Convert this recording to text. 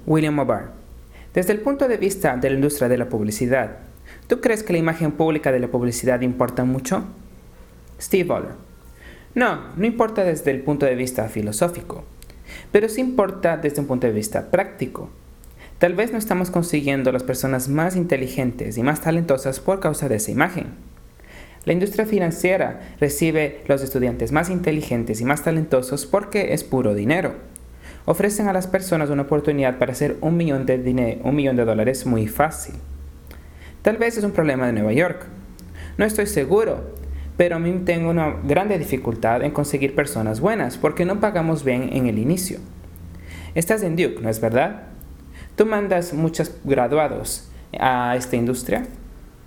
William O'Barr. Desde el punto de vista de la industria de la publicidad, ¿tú crees que la imagen pública de la publicidad importa mucho? Steve Oller. No importa desde el punto de vista filosófico, pero sí importa desde un punto de vista práctico. Tal vez no estamos consiguiendo las personas más inteligentes y más talentosas por causa de esa imagen. La industria financiera recibe los estudiantes más inteligentes y más talentosos porque es puro dinero. Ofrecen a las personas una oportunidad para hacer $1 millón de dólares muy fácil. Tal vez es un problema de Nueva York. No estoy seguro, pero a mí tengo una grande dificultad en conseguir personas buenas porque no pagamos bien en el inicio. Estás en Duke, ¿no es verdad? ¿Tú mandas muchos graduados a esta industria?